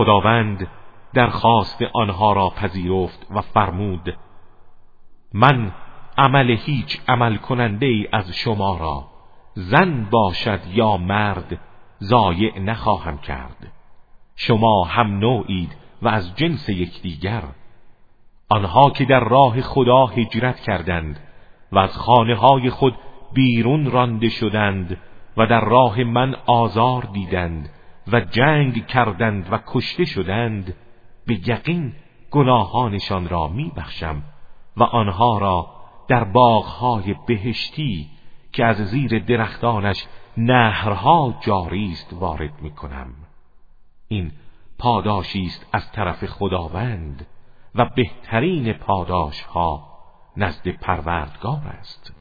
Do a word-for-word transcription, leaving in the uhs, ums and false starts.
خداوند درخواست آنها را پذیرفت و فرمود: من عمل هیچ عمل کننده ای از شما را، زن باشد یا مرد، ضایع نخواهم کرد. شما هم نوعید و از جنس یکدیگر. آنها که در راه خدا هجرت کردند و از خانه های خود بیرون رانده شدند و در راه من آزار دیدند و جنگ کردند و کشته شدند، به یقین گناهانشان را می بخشم و آنها را در باغهای بهشتی که از زیر درختانش نهرها جاری است وارد می کنم. این پاداشی است از طرف خداوند و بهترین پاداشها نزد پروردگار است.